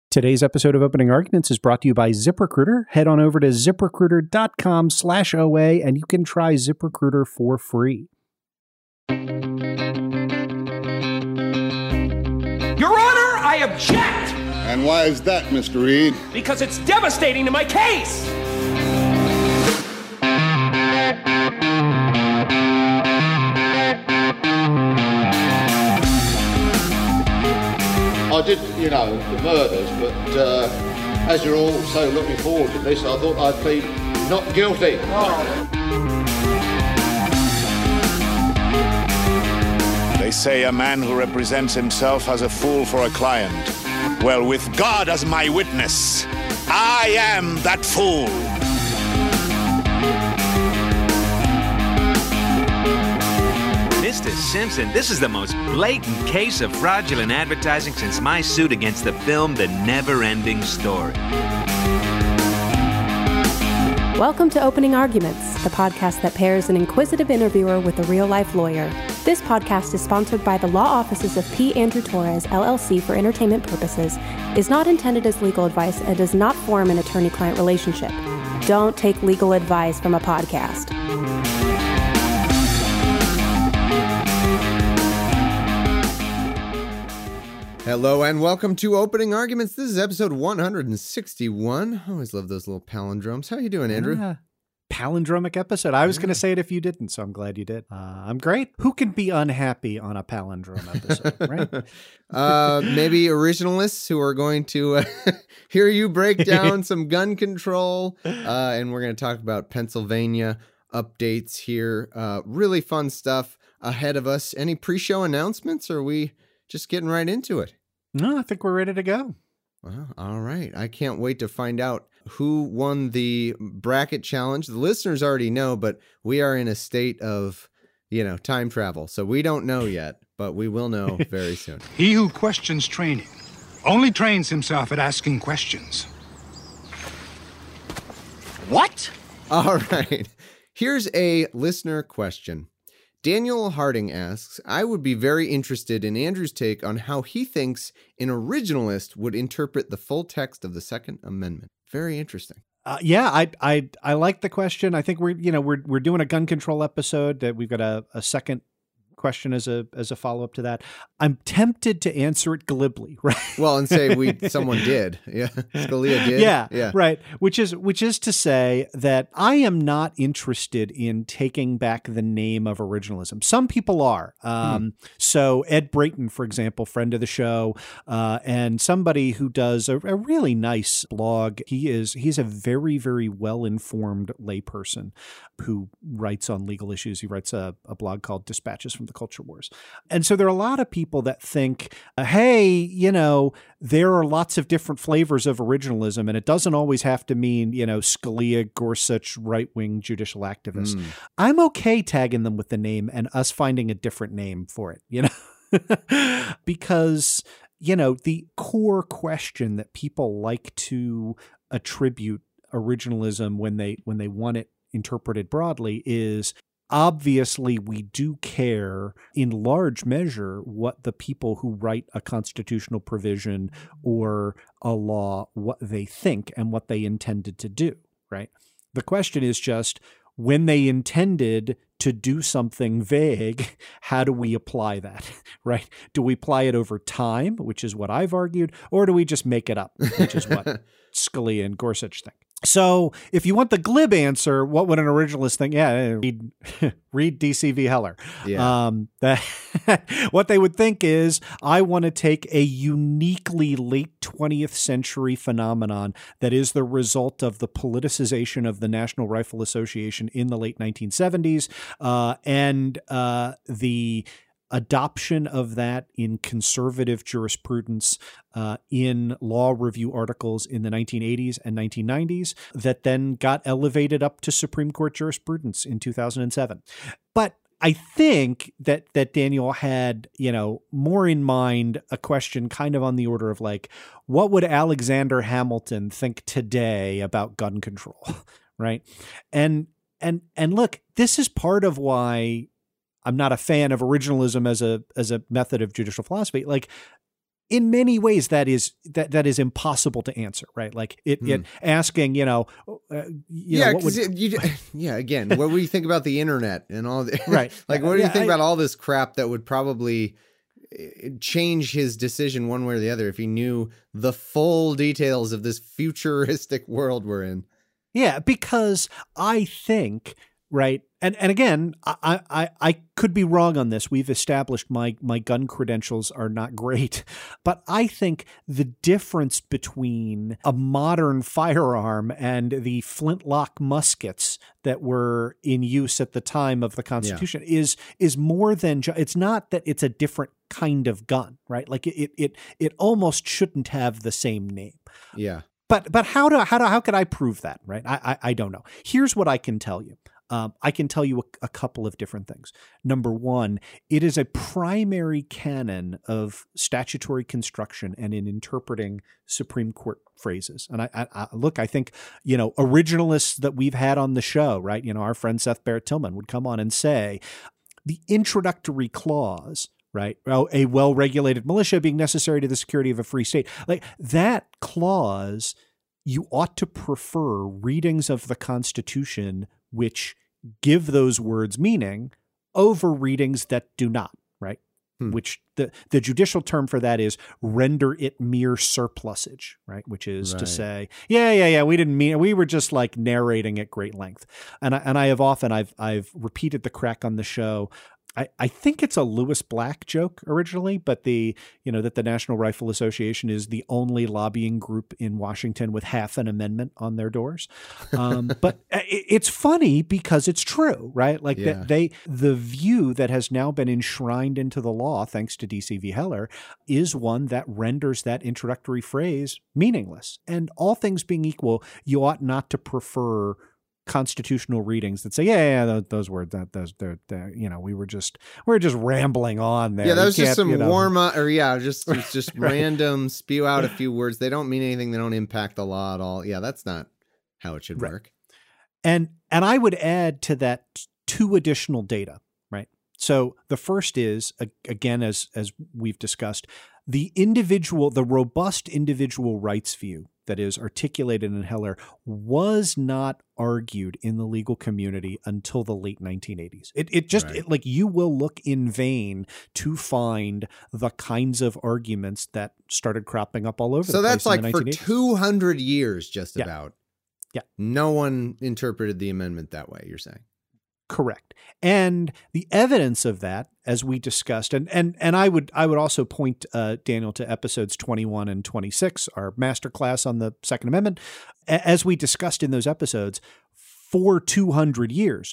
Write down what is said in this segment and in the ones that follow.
Today's episode of Opening Arguments is brought to you by ZipRecruiter. Head on over to ziprecruiter.com/OA and you can try ZipRecruiter for free. Your Honor, I object! And why is that, Mr. Reed? Because it's devastating to my case! I did, the murders, but as you're all so looking forward to this, I thought I'd plead not guilty. They say a man who represents himself has a fool for a client. Well, with God as my witness, I am that fool. Mr. Simpson, this is the most blatant case of fraudulent advertising since my suit against the film The Never-Ending Story. Welcome to Opening Arguments, the podcast that pairs an inquisitive interviewer with a real-life lawyer. This podcast is sponsored by the law offices of P. Andrew Torres, LLC for entertainment purposes, is not intended as legal advice, and does not form an attorney-client relationship. Don't take legal advice from a podcast. Hello and welcome to Opening Arguments. This is episode 161. I always love those little palindromes. How you doing, Andrew? Palindromic episode. I was going to say it if you didn't, so I'm glad you did. I'm great. Who can be unhappy on a palindrome episode, right? Maybe originalists who are going to hear you break down some gun control, and we're going to talk about Pennsylvania updates here. Really fun stuff ahead of us. Any pre-show announcements, or are we just getting right into it? No, I think we're ready to go. Well, all right. I can't wait to find out who won the bracket challenge. The listeners already know, but we are in a state of, time travel. So we don't know yet, but we will know very soon. He who questions training only trains himself at asking questions. What? All right. Here's a listener question. Daniel Harding asks, I would be very interested in Andrew's take on how he thinks an originalist would interpret the full text of the Second Amendment. Very interesting. I like the question. I think we're doing a gun control episode that we've got a second question as a follow-up to that. I'm tempted to answer it glibly, right? Well, and say someone did. Yeah. Scalia did. Yeah. Right. Which is to say that I am not interested in taking back the name of originalism. Some people are. So Ed Brayton, for example, friend of the show, and somebody who does a really nice blog. He's a very, very well-informed layperson who writes on legal issues. He writes a blog called Dispatches from the Culture Wars. And so there are a lot of people that think, hey, there are lots of different flavors of originalism, and it doesn't always have to mean, Scalia, Gorsuch, right-wing judicial activists. I'm okay tagging them with the name and us finding a different name for it, because, the core question that people like to attribute originalism when they want it interpreted broadly is, obviously, we do care in large measure what the people who write a constitutional provision or a law, what they think and what they intended to do, right? The question is just, when they intended to do something vague, how do we apply that, right? Do we apply it over time, which is what I've argued, or do we just make it up, which is what Scalia and Gorsuch think? So if you want the glib answer, what would an originalist think? Yeah, read DCV Heller. Yeah. What they would think is, I want to take a uniquely late 20th century phenomenon that is the result of the politicization of the National Rifle Association in the late 1970s and the adoption of that in conservative jurisprudence in law review articles in the 1980s and 1990s that then got elevated up to Supreme Court jurisprudence in 2007. But I think that Daniel had, more in mind a question kind of on the order of like, what would Alexander Hamilton think today about gun control, right? And look, this is part of why I'm not a fan of originalism as a method of judicial philosophy. Like, in many ways that is impossible to answer, right? Like it asking, what would, again, what do you think about the internet and all that? Right. Like, what do you think about all this crap that would probably change his decision one way or the other if he knew the full details of this futuristic world we're in? Yeah, because I think, right, and again, I could be wrong on this. We've established my gun credentials are not great, but I think the difference between a modern firearm and the flintlock muskets that were in use at the time of the Constitution is more than it's not that it's a different kind of gun, right? Like it almost shouldn't have the same name. Yeah. But how could I prove that, right? I don't know. Here's what I can tell you. I can tell you a couple of different things. Number one, it is a primary canon of statutory construction and in interpreting Supreme Court phrases. And I think, originalists that we've had on the show, right? Our friend Seth Barrett Tillman would come on and say the introductory clause, right? A well-regulated militia being necessary to the security of a free state. Like that clause, you ought to prefer readings of the Constitution which give those words meaning over readings that do not, right? Which the judicial term for that is render it mere surplusage, right? Which is to say, we didn't mean it. We were just like narrating at great length. And I have often, I've repeated the crack on the show. I think it's a Lewis Black joke originally, but that the National Rifle Association is the only lobbying group in Washington with half an amendment on their doors. But it's funny because it's true, right? Like the view that has now been enshrined into the law, thanks to D.C. v. Heller, is one that renders that introductory phrase meaningless. And all things being equal, you ought not to prefer constitutional readings that say, those words, we were just rambling on there. Yeah, that was just some warm up, or just random spew out a few words. They don't mean anything. They don't impact the law at all. Yeah, that's not how it should work. And I would add to that two additional data, right? So the first is, again, as we've discussed, the robust individual rights view that is articulated in Heller was not argued in the legal community until the late 1980s. It you will look in vain to find the kinds of arguments that started cropping up all over the place. So that's like for 1980s. 200 years, just about. Yeah. No one interpreted the amendment that way, you're saying. Correct. And the evidence of that, as we discussed, and I would also point, Daniel, to episodes 21 and 26, our masterclass on the Second Amendment. As we discussed in those episodes, for those 200 years,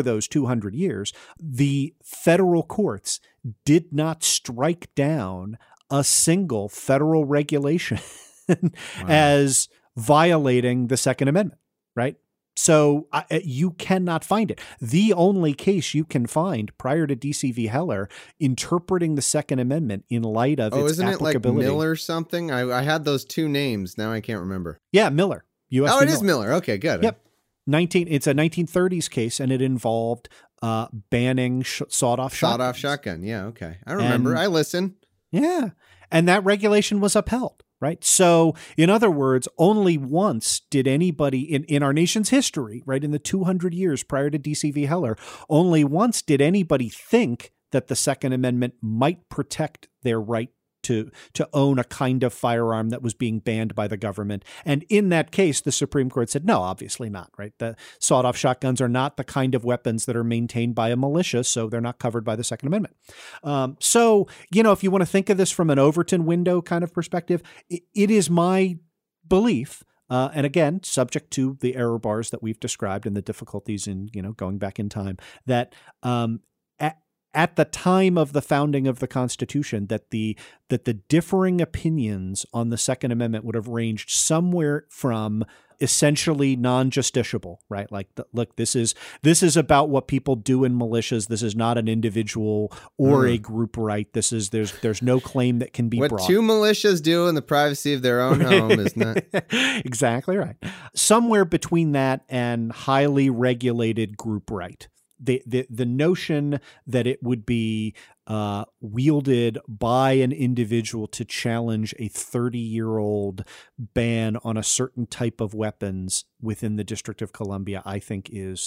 the federal courts did not strike down a single federal regulation as violating the Second Amendment, right? So you cannot find it. The only case you can find prior to D.C. v. Heller interpreting the Second Amendment in light of its isn't applicability. It like Miller something? I had those two names. Now I can't remember. Yeah, Miller. U.S. Oh, it is Miller. Okay, good. Yep. It's a 1930s case, and it involved banning sawed-off shotguns. Sawed-off shotgun. Yeah, okay. I remember. I listen. Yeah. And that regulation was upheld. Right. So, in other words, only once did anybody in our nation's history, right, in the 200 years prior to D.C. v. Heller, only once did anybody think that the Second Amendment might protect their right to own a kind of firearm that was being banned by the government. And in that case, the Supreme Court said, no, obviously not, right? The sawed-off shotguns are not the kind of weapons that are maintained by a militia, so they're not covered by the Second Amendment. So, if you want to think of this from an Overton window kind of perspective, it is my belief, and again, subject to the error bars that we've described and the difficulties in, going back in time, that at the time of the founding of the Constitution, that the differing opinions on the Second Amendment would have ranged somewhere from essentially non-justiciable, right? Like, look, this is about what people do in militias. This is not an individual or a group right. There's no claim that can be brought. What two militias do in the privacy of their own home is not exactly right. Somewhere between that and highly regulated group right. The notion that it would be wielded by an individual to challenge a 30-year-old ban on a certain type of weapons within the District of Columbia, I think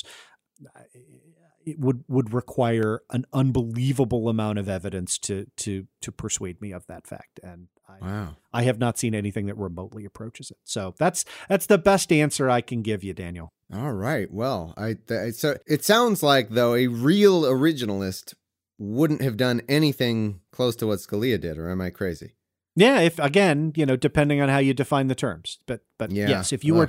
it would require an unbelievable amount of evidence to persuade me of that fact. And I have not seen anything that remotely approaches it. So that's the best answer I can give you, Daniel. All right. Well, so it sounds like, though, a real originalist wouldn't have done anything close to what Scalia did, or am I crazy? Yeah, if again, depending on how you define the terms, but yeah. Yes, if you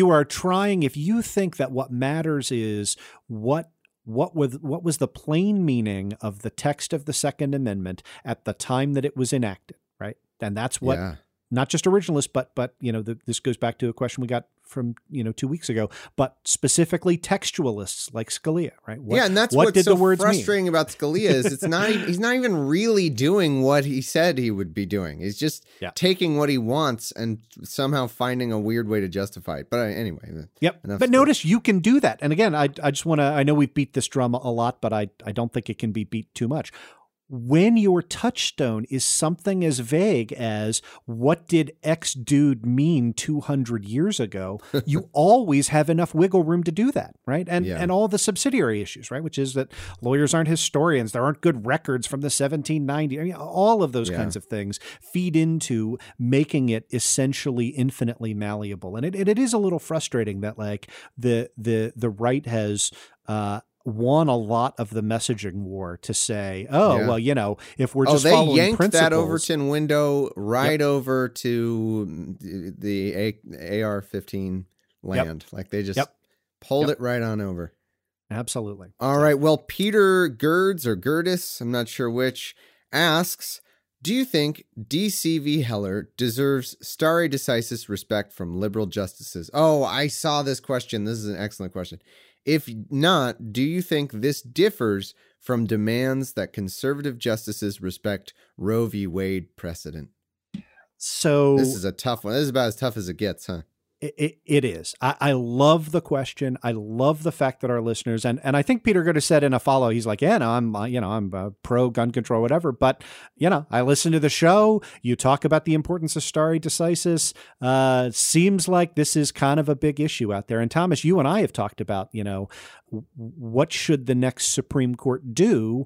think that what matters is what was the plain meaning of the text of the Second Amendment at the time that it was enacted, right? And that's what not just originalists, but this goes back to a question we got from 2 weeks ago, but specifically textualists like Scalia, right? And that's what what's did so the words frustrating mean? about Scalia is he's not even really doing what he said he would be doing. He's just taking what he wants and somehow finding a weird way to justify it. But anyway, But notice you can do that. And again, I just want to. I know we've beat this drum a lot, but I don't think it can be beat too much. When your touchstone is something as vague as what did X dude mean 200 years ago, you always have enough wiggle room to do that, right? And all the subsidiary issues, right? Which is that lawyers aren't historians. There aren't good records from the 1790s. I mean, all of those kinds of things feed into making it essentially infinitely malleable. And it is a little frustrating that like the right has won a lot of the messaging war to say, if we're just following yanked principles, that Overton window over to the AR-15 land. Like they just pulled it right on over. Absolutely. All right. Well, Peter Gerds or Gerdis, I'm not sure which, asks, do you think D.C. v. Heller deserves stare decisis respect from liberal justices? Oh, I saw this question. This is an excellent question. If not, do you think this differs from demands that conservative justices respect Roe v. Wade precedent? So this is a tough one. This is about as tough as it gets, huh? It is. I love the question. I love the fact that our listeners, and I think Peter Gerdes said in a follow, he's like, I'm pro gun control, whatever. But, I listen to the show. You talk about the importance of stare decisis. Seems like this is kind of a big issue out there. And Thomas, you and I have talked about, what should the next Supreme Court do?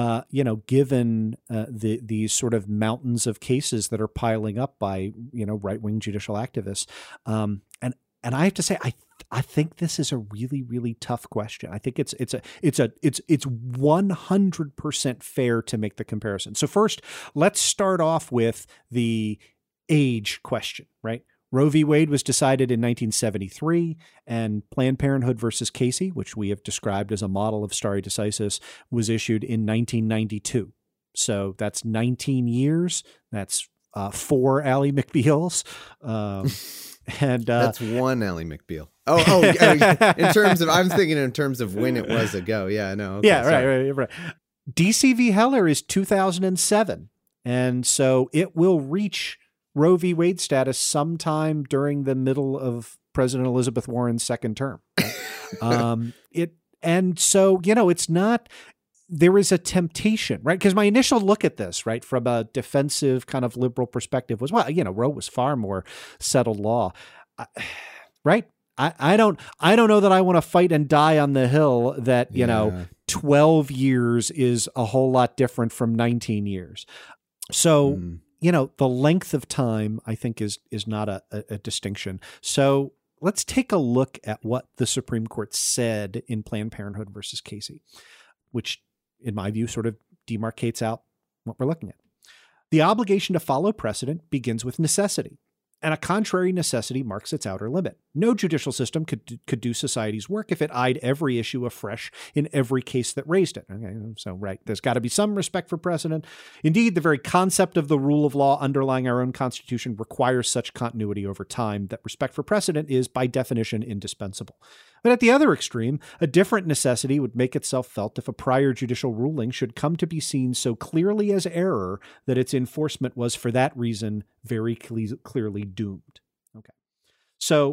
Given these sort of mountains of cases that are piling up by, right-wing judicial activists. And I have to say, I think this is a really, really tough question. I think it's 100% fair to make the comparison. So first, let's start off with the age question, right? Roe v. Wade was decided in 1973, and Planned Parenthood versus Casey, which we have described as a model of stare decisis, was issued in 1992. So that's 19 years. That's 4 Ally McBeals. And that's one Ally McBeal. In terms of, I'm thinking in terms of when it was ago. Yeah, I know. Okay, yeah, right. D.C. v. Heller is 2007. And so it will reach Roe v. Wade status sometime during the middle of President Elizabeth Warren's second term. It's not, there is a temptation, right? Because my initial look at this, right, from a defensive kind of liberal perspective was, Roe was far more settled law, right? I don't know that I want to fight and die on the hill that, 12 years is a whole lot different from 19 years. So, the length of time, I think, is not a distinction. So let's take a look at what the Supreme Court said in Planned Parenthood versus Casey, which, in my view, sort of demarcates out what we're looking at. The obligation to follow precedent begins with necessity, and a contrary necessity marks its outer limit. No judicial system could do society's work if it eyed every issue afresh in every case that raised it. Okay, so right, there's got to be some respect for precedent. Indeed, the very concept of the rule of law underlying our own Constitution requires such continuity over time that respect for precedent is, by definition, indispensable. But at the other extreme, a different necessity would make itself felt if a prior judicial ruling should come to be seen so clearly as error that its enforcement was, for that reason, very clearly doomed. Okay. So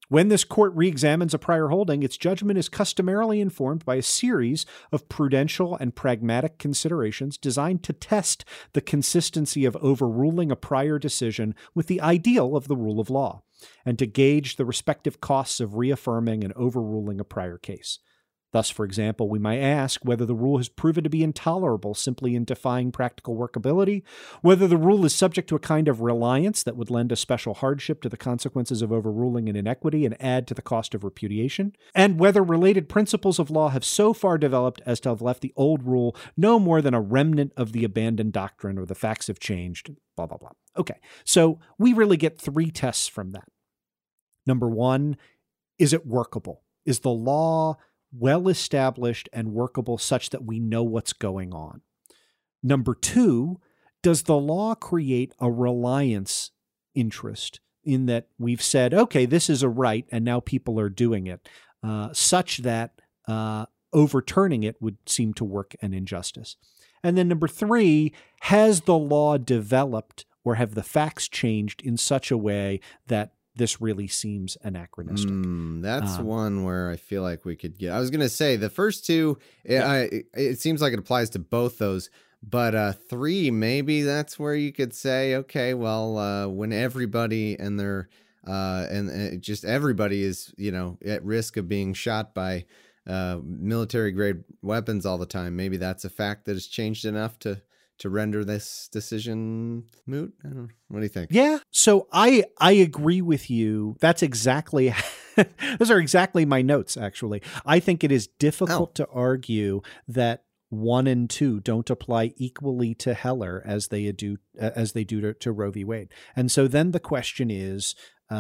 When this court reexamines a prior holding, its judgment is customarily informed by a series of prudential and pragmatic considerations designed to test the consistency of overruling a prior decision with the ideal of the rule of law, and to gauge the respective costs of reaffirming and overruling a prior case. Thus, for example, we might ask whether the rule has proven to be intolerable simply in defying practical workability, whether the rule is subject to a kind of reliance that would lend a special hardship to the consequences of overruling an inequity and add to the cost of repudiation, and whether related principles of law have so far developed as to have left the old rule no more than a remnant of the abandoned doctrine, or the facts have changed, blah, blah, blah. Okay, so we really get 3 tests from that. Number 1, is it workable? Is the law well established and workable such that we know what's going on? Number 2, does the law create a reliance interest in that we've said, okay, this is a right and now people are doing it, such that overturning it would seem to work an injustice? And then number 3, has the law developed or have the facts changed in such a way that this really seems anachronistic? That's one where I feel like we could get. I was going to say the first 2, it seems like it applies to both those, but 3, maybe that's where you could say, okay, well, when everybody and their and just everybody is, at risk of being shot by military grade weapons all the time, maybe that's a fact that has changed enough to render this decision moot. I don't know. What do you think? Yeah. So I agree with you. That's exactly, those are exactly my notes, actually. I think it is difficult to argue that 1 and 2 don't apply equally to Heller as they do to Roe v. Wade. And so then the question is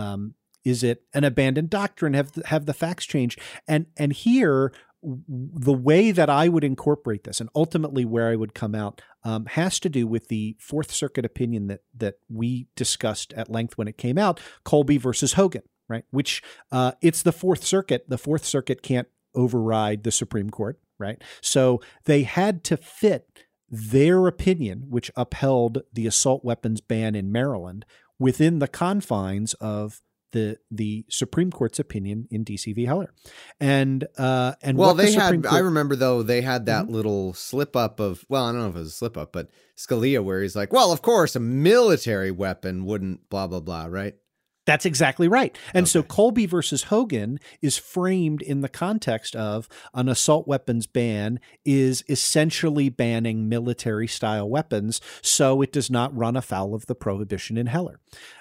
it an abandoned doctrine? Have the facts changed? And here, the way that I would incorporate this, and ultimately where I would come out, has to do with the Fourth Circuit opinion that we discussed at length when it came out, Colby versus Hogan, right? Which it's the Fourth Circuit. The Fourth Circuit can't override the Supreme Court, right? So they had to fit their opinion, which upheld the assault weapons ban in Maryland, within the confines of the Supreme Court's opinion in DC v. Heller. And well, they had, I remember though, they had that little slip up of, well, I don't know if it was a slip up, but Scalia, where he's like, well, of course a military weapon wouldn't blah, blah, blah. Right. That's exactly right. And so Colby versus Hogan is framed in the context of an assault weapons ban is essentially banning military style weapons, so it does not run afoul of the prohibition in Heller.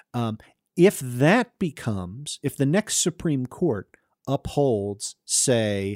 If the next Supreme Court upholds, say,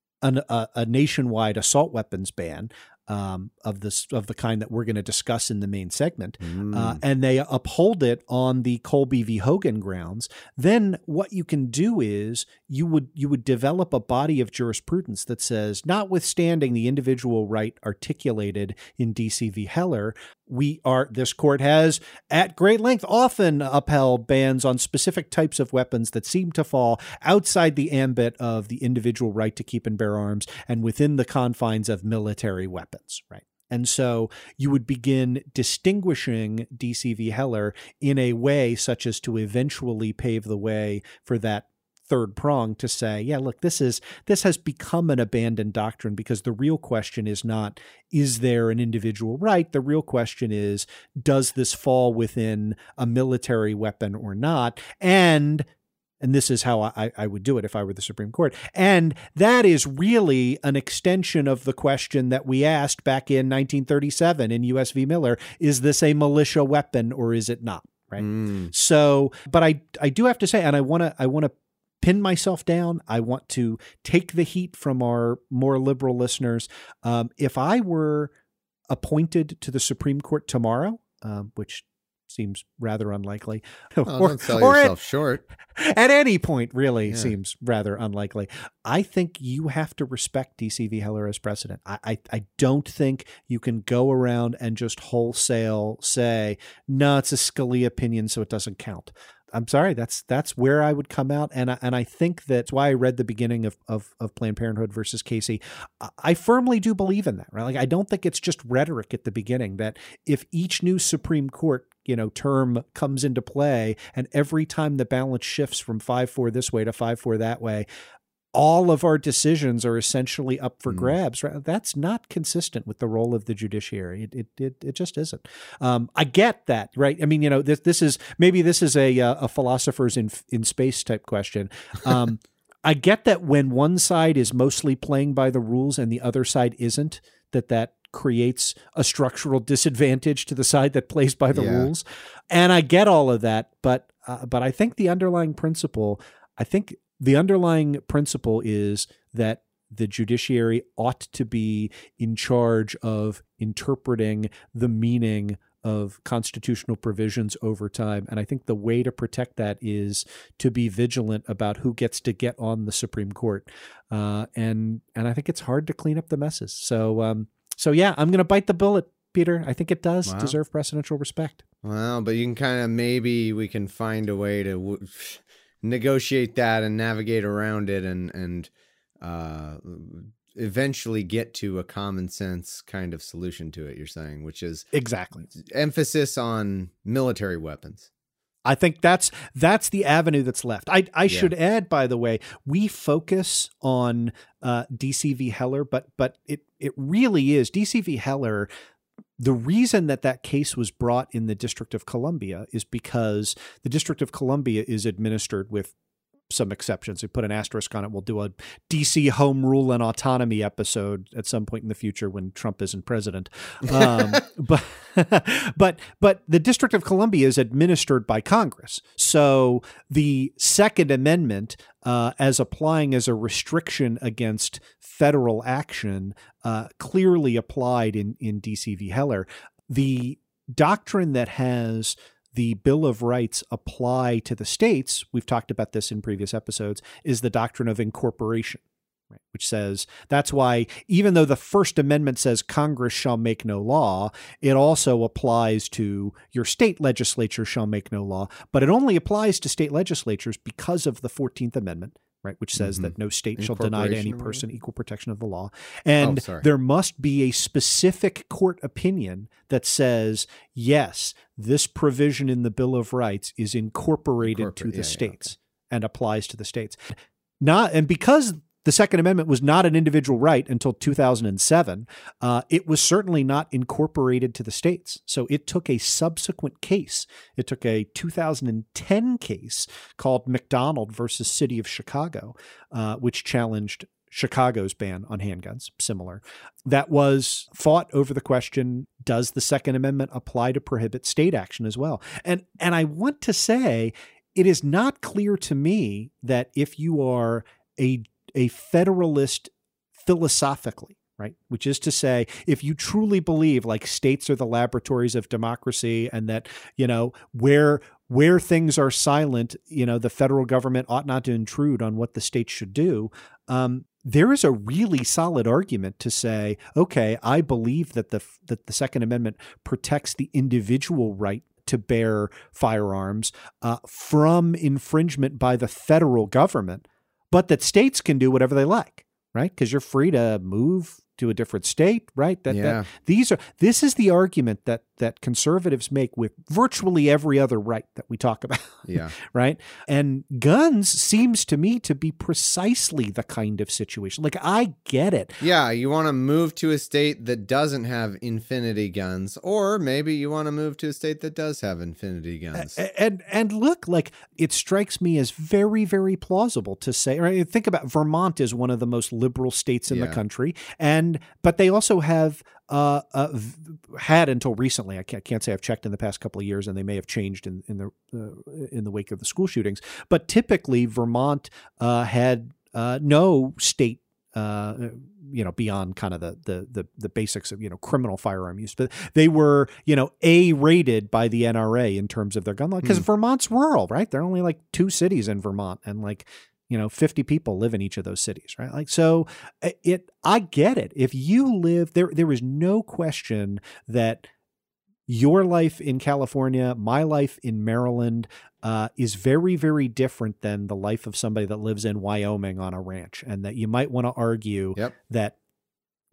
a nationwide assault weapons ban of the kind that we're going to discuss in the main segment, and they uphold it on the Colby v. Hogan grounds, then what you can do is you would develop a body of jurisprudence that says, notwithstanding the individual right articulated in DC v. Heller, this court has at great length often upheld bans on specific types of weapons that seem to fall outside the ambit of the individual right to keep and bear arms and within the confines of military weapons, right? And so you would begin distinguishing DC v. Heller in a way such as to eventually pave the way for that third prong to say, yeah, look, this has become an abandoned doctrine, because the real question is not, is there an individual right? The real question is, does this fall within a military weapon or not? And this is how I would do it if I were the Supreme Court. And that is really an extension of the question that we asked back in 1937 in U.S. v. Miller. Is this a militia weapon or is it not? Right. So, but I do have to say, and I want to pin myself down. I want to take the heat from our more liberal listeners. If I were appointed to the Supreme Court tomorrow, which seems rather unlikely, don't sell yourself short. At any point, really seems rather unlikely. I think you have to respect DC v. Heller as precedent. I don't think you can go around and just wholesale say, no, it's a Scalia opinion, so it doesn't count. I'm sorry, that's where I would come out. And I think that's why I read the beginning of Planned Parenthood versus Casey. I firmly do believe in that, right? Like, I don't think it's just rhetoric at the beginning, that if each new Supreme Court term comes into play, and every time the balance shifts from 5-4 this way to 5-4 that way, all of our decisions are essentially up for grabs. Right? That's not consistent with the role of the judiciary. It just isn't. I get that, right? I mean, this is a philosopher's in space type question. I get that when one side is mostly playing by the rules and the other side isn't, that creates a structural disadvantage to the side that plays by the rules. And I get all of that, but I think the underlying principle is that the judiciary ought to be in charge of interpreting the meaning of constitutional provisions over time. And I think the way to protect that is to be vigilant about who gets to get on the Supreme Court. And I think it's hard to clean up the messes. So yeah, I'm going to bite the bullet, Peter. I think it does deserve precedential respect. Well, but you can kind of, maybe we can find a way to negotiate that and navigate around it and eventually get to a common sense kind of solution to it, you're saying, which is exactly emphasis on military weapons. I think that's the avenue that's left. I should add, by the way, we focus on DC v. Heller, but it really is DC v. Heller. The reason that case was brought in the District of Columbia is because the District of Columbia is administered with some exceptions. We put an asterisk on it. We'll do a DC home rule and autonomy episode at some point in the future when Trump isn't president. But the District of Columbia is administered by Congress. So the Second Amendment, as applying as a restriction against federal action, clearly applied in DC v. Heller. The doctrine that has the Bill of Rights apply to the states, we've talked about this in previous episodes, is the doctrine of incorporation, right? Which says that's why even though the First Amendment says Congress shall make no law, it also applies to your state legislature shall make no law, but it only applies to state legislatures because of the 14th Amendment, right, which says that no state shall deny to any person equal protection of the law. And there must be a specific court opinion that says, yes, this provision in the Bill of Rights is incorporated to the states and applies to the states. And because the Second Amendment was not an individual right until 2007, it was certainly not incorporated to the states. So it took a subsequent case. It took a 2010 case called McDonald versus City of Chicago, which challenged Chicago's ban on handguns, similar. That was fought over the question, does the Second Amendment apply to prohibit state action as well? And I want to say, it is not clear to me that if you are a federalist philosophically, right? Which is to say, if you truly believe like states are the laboratories of democracy and that, where things are silent, the federal government ought not to intrude on what the states should do. There is a really solid argument to say, okay, I believe that the Second Amendment protects the individual right to bear firearms from infringement by the federal government, but that states can do whatever they like, right? Because you're free to move to a different state, right? This is the argument that conservatives make with virtually every other right that we talk about. Yeah. Right. And guns seems to me to be precisely the kind of situation. Like, I get it. Yeah. You want to move to a state that doesn't have infinity guns, or maybe you want to move to a state that does have infinity guns. And look, like, it strikes me as very, very plausible to say, right? Think about Vermont is one of the most liberal states in the country. But they also have had until recently. I can't say I've checked in the past couple of years, and they may have changed in the wake of the school shootings. But typically, Vermont had no state, beyond kind of the basics of criminal firearm use. But they were A-rated by the NRA in terms of their gun law, because Vermont's rural, right? There are only like 2 cities in Vermont, and 50 people live in each of those cities, right? Like, so I get it. If you live there, there is no question that your life in California, my life in Maryland, is very, very different than the life of somebody that lives in Wyoming on a ranch, and that you might want to argue that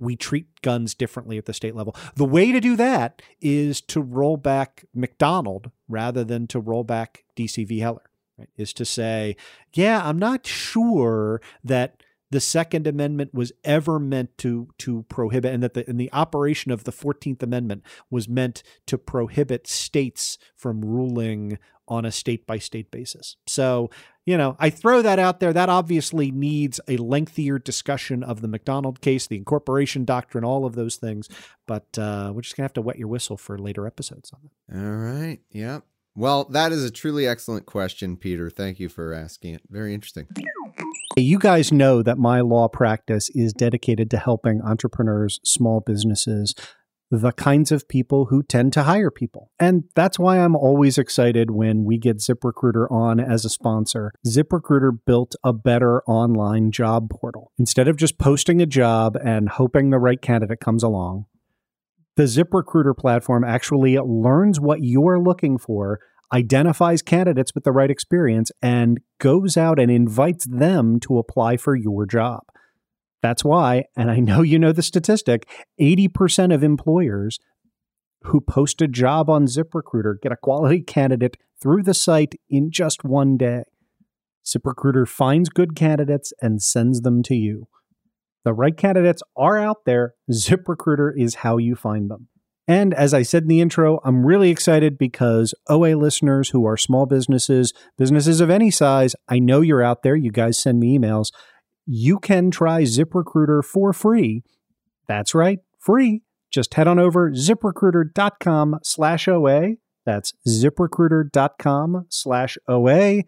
we treat guns differently at the state level. The way to do that is to roll back McDonald rather than to roll back DC v. Heller, right? Is to say, yeah, I'm not sure that the Second Amendment was ever meant to prohibit, and that the operation of the 14th Amendment was meant to prohibit states from ruling on a state-by-state basis. So, I throw that out there. That obviously needs a lengthier discussion of the McDonald case, the incorporation doctrine, all of those things. But we're just going to have to wet your whistle for later episodes on that. All right. Yep. Well, that is a truly excellent question, Peter. Thank you for asking it. Very interesting. You guys know that my law practice is dedicated to helping entrepreneurs, small businesses, the kinds of people who tend to hire people. And that's why I'm always excited when we get ZipRecruiter on as a sponsor. ZipRecruiter built a better online job portal. Instead of just posting a job and hoping the right candidate comes along, the ZipRecruiter platform actually learns what you're looking for, identifies candidates with the right experience, and goes out and invites them to apply for your job. That's why, and I know you know the statistic, 80% of employers who post a job on ZipRecruiter get a quality candidate through the site in just one day. ZipRecruiter finds good candidates and sends them to you. The right candidates are out there. ZipRecruiter is how you find them. And as I said in the intro, I'm really excited because OA listeners who are small businesses of any size, I know you're out there. You guys send me emails. You can try ZipRecruiter for free. That's right, free. Just head on over ZipRecruiter.com/OA. That's ZipRecruiter.com/OA.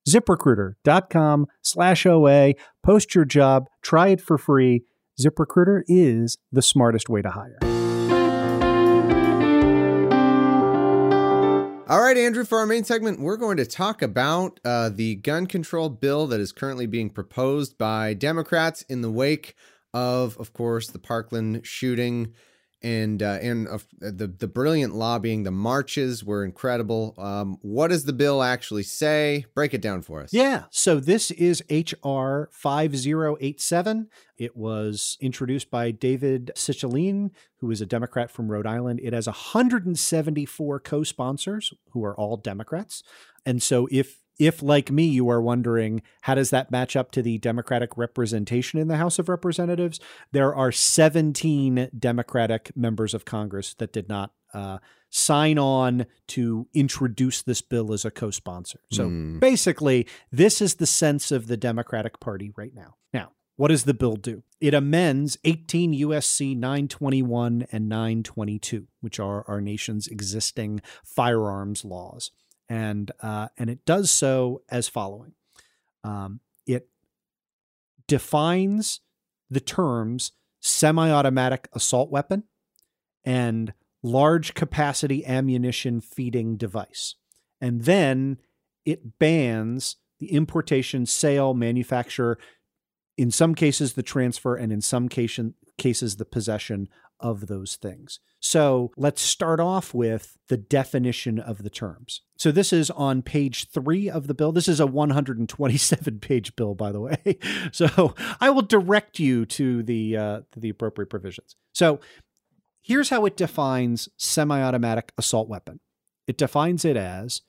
ZipRecruiter.com/OA. Post your job. Try it for free. ZipRecruiter is the smartest way to hire. All right, Andrew, for our main segment, we're going to talk about the gun control bill that is currently being proposed by Democrats in the wake of course, the Parkland shooting and the brilliant lobbying. The marches were incredible. What does the bill actually say? Break it down for us. Yeah. So this is H.R. 5087. It was introduced by David Cicilline, who is a Democrat from Rhode Island. It has 174 co-sponsors who are all Democrats. And so if like me, you are wondering, how does that match up to the Democratic representation in the House of Representatives? There are 17 Democratic members of Congress that did not sign on to introduce this bill as a co-sponsor. So basically, this is the sense of the Democratic Party right now. Now, what does the bill do? It amends 18 U.S.C. 921 and 922, which are our nation's existing firearms laws. And it does so as following. It defines the terms semi-automatic assault weapon and large capacity ammunition feeding device. And then it bans the importation, sale, manufacture, in some cases the transfer, and in some cases the possession of those things. So let's start off with the definition of the terms. So this is on page 3 of the bill. This is a 127-page bill, by the way. So I will direct you to the appropriate provisions. So here's how it defines semi-automatic assault weapon. It defines it as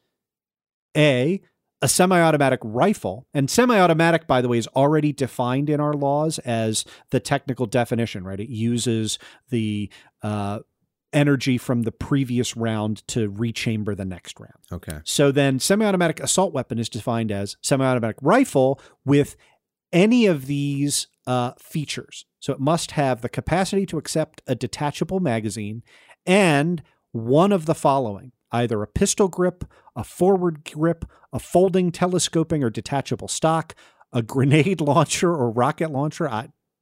a semi-automatic rifle, and semi-automatic, by the way, is already defined in our laws as the technical definition, right? It uses the energy from the previous round to rechamber the next round. Okay. So then semi-automatic assault weapon is defined as semi-automatic rifle with any of these features. So it must have the capacity to accept a detachable magazine and one of the following: either a pistol grip, a forward grip, a folding, telescoping, or detachable stock, a grenade launcher or rocket launcher,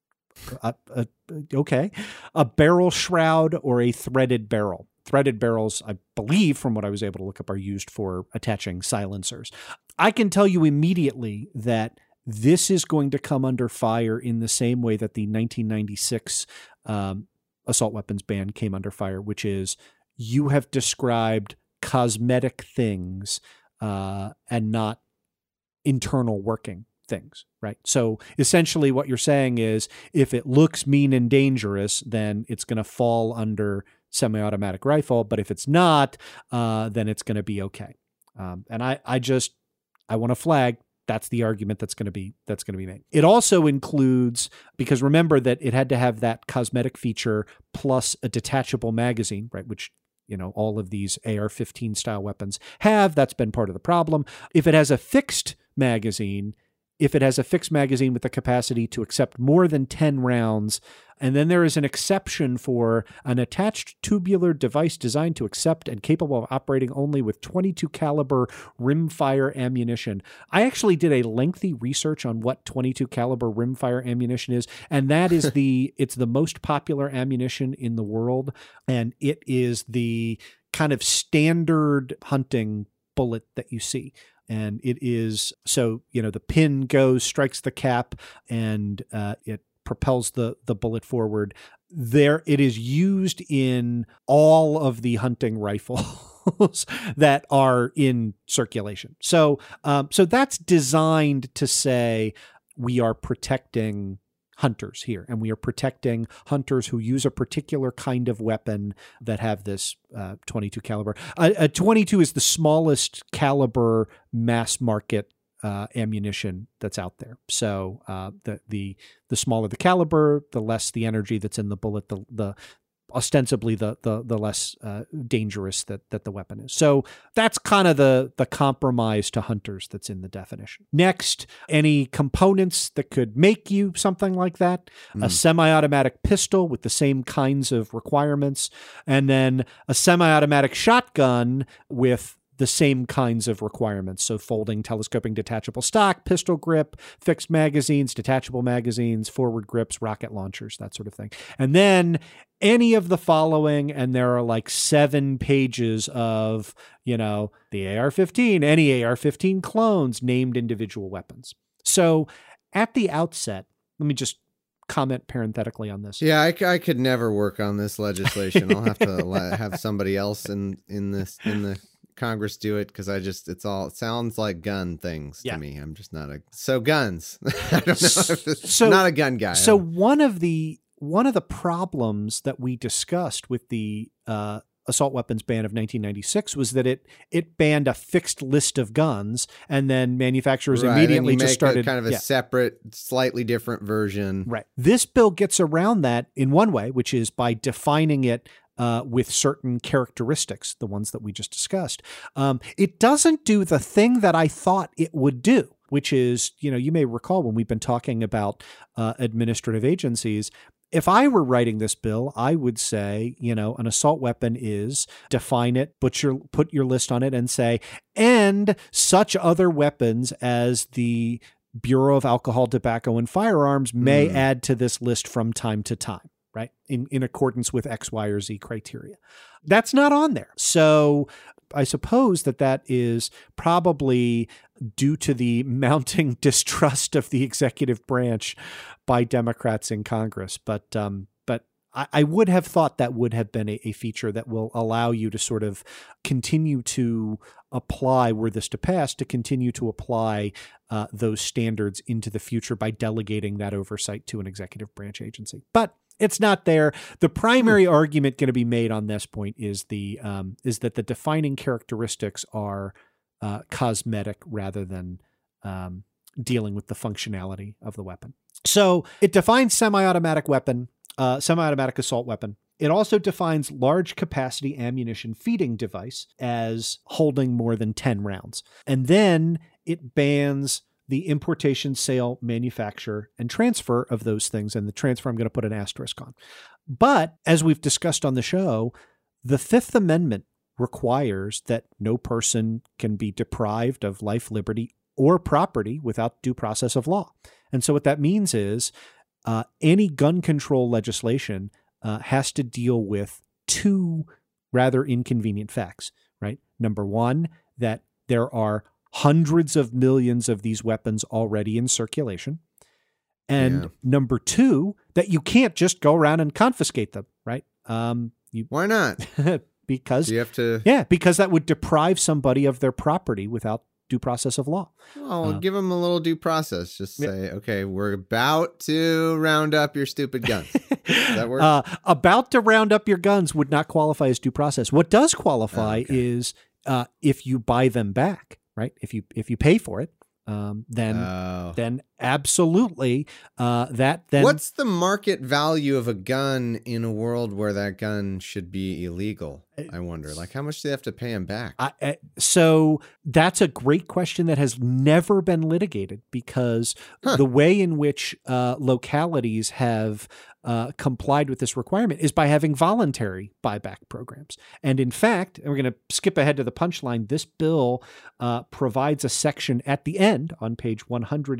okay, a barrel shroud, or a threaded barrel. Threaded barrels, I believe, from what I was able to look up, are used for attaching silencers. I can tell you immediately that this is going to come under fire in the same way that the 1996 assault weapons ban came under fire, which is you have described cosmetic things and not internal working things, right? So essentially what you're saying is if it looks mean and dangerous, then it's going to fall under semi-automatic rifle. But if it's not, then it's going to be okay. And I want to flag that's the argument that's going to be made. It also includes, because remember that it had to have that cosmetic feature plus a detachable magazine, right? Which, all of these AR-15 style weapons have. That's been part of the problem. If it has a fixed magazine with the capacity to accept more than 10 rounds, and then there is an exception for an attached tubular device designed to accept and capable of operating only with .22 caliber rimfire ammunition. I actually did a lengthy research on what .22 caliber rimfire ammunition is, and that is it's the most popular ammunition in the world, and it is the kind of standard hunting bullet that you see. And it is, so, the pin goes, strikes the cap, and it propels the bullet forward. There, it is used in all of the hunting rifles that are in circulation. So that's designed to say we are protecting hunters here, and we are protecting hunters who use a particular kind of weapon that have this .22 caliber. A .22 is the smallest caliber mass market ammunition that's out there. So the smaller the caliber, the less the energy that's in the bullet, the ostensibly the less dangerous that the weapon is. So that's kind of the compromise to hunters that's in the definition. Next, any components that could make you something like that, a semi-automatic pistol with the same kinds of requirements, and then a semi-automatic shotgun with the same kinds of requirements. So folding, telescoping, detachable stock, pistol grip, fixed magazines, detachable magazines, forward grips, rocket launchers, that sort of thing. And then any of the following, and there are like 7 pages of, the AR-15, any AR-15 clones, named individual weapons. So at the outset, let me just comment parenthetically on this. Yeah, I could never work on this legislation. I'll have to have somebody else in the Congress do it, because it sounds like gun things to me. I'm just not guns. I don't know. Not a gun guy. So one of the problems that we discussed with the assault weapons ban of 1996 was that it banned a fixed list of guns, and then manufacturers immediately just started kind of a separate, slightly different version. Right. This bill gets around that in one way, which is by defining it with certain characteristics, the ones that we just discussed. It doesn't do the thing that I thought it would do, which is, you may recall when we've been talking about administrative agencies, if I were writing this bill, I would say, an assault weapon is, define it, put your list on it and say, and such other weapons as the Bureau of Alcohol, Tobacco, and Firearms may add to this list from time to time. Right? In accordance with X, Y, or Z criteria. That's not on there. So I suppose that is probably due to the mounting distrust of the executive branch by Democrats in Congress. But I would have thought that would have been a feature that will allow you to sort of continue to apply, were this to pass, to continue to apply those standards into the future by delegating that oversight to an executive branch agency. But it's not there. The primary argument going to be made on this point is that the defining characteristics are cosmetic rather than dealing with the functionality of the weapon. So it defines semi-automatic weapon, semi-automatic assault weapon. It also defines large capacity ammunition feeding device as holding more than 10 rounds. And then it bans the importation, sale, manufacture, and transfer of those things. And the transfer I'm going to put an asterisk on. But as we've discussed on the show, the Fifth Amendment requires that no person can be deprived of life, liberty, or property without due process of law. And so what that means is any gun control legislation has to deal with 2 rather inconvenient facts, right? Number one, that there are hundreds of millions of these weapons already in circulation. And number 2, that you can't just go around and confiscate them, right? Why not? Because you have to. Yeah, because that would deprive somebody of their property without due process of law. Well, give them a little due process. Just say, okay, we're about to round up your stupid guns. Does that work? About to round up your guns would not qualify as due process. What does qualify is if you buy them back, right? If you pay for it, then absolutely then. What's the market value of a gun in a world where that gun should be illegal? I wonder, like, how much do they have to pay him back? So that's a great question that has never been litigated, because the way in which localities have complied with this requirement is by having voluntary buyback programs. And in fact, and we're going to skip ahead to the punchline, this bill provides a section at the end on page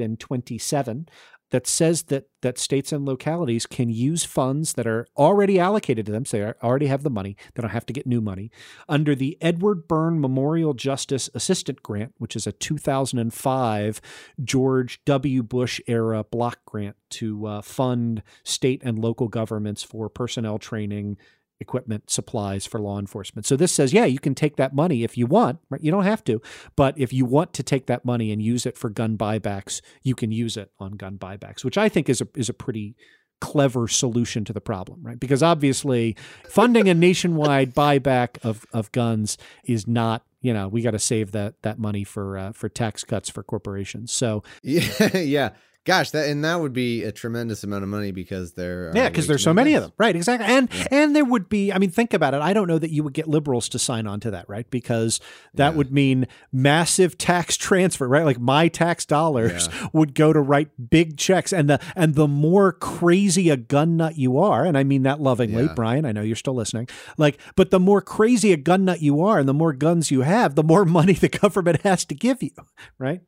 127 that says that states and localities can use funds that are already allocated to them, so they already have the money, they don't have to get new money, under the Edward Byrne Memorial Justice Assistant Grant, which is a 2005 George W. Bush era block grant to fund state and local governments for personnel training, equipment, supplies for law enforcement. So this says, you can take that money if you want, right? You don't have to, but if you want to take that money and use it for gun buybacks, you can use it on gun buybacks, which I think is a pretty clever solution to the problem, right? Because obviously yeah, nationwide buyback of guns is not, we got to save that money for tax cuts for corporations. So yeah. Gosh, that would be a tremendous amount of money because because there's so many of them. Right, exactly. And there would be, think about it. I don't know that you would get liberals to sign on to that, right? Because that would mean massive tax transfer, right? Like my tax dollars would go to write big checks. And the more crazy a gun nut you are, and I mean that lovingly, Brian, I know you're still listening. But the more crazy a gun nut you are and the more guns you have, the more money the government has to give you, right?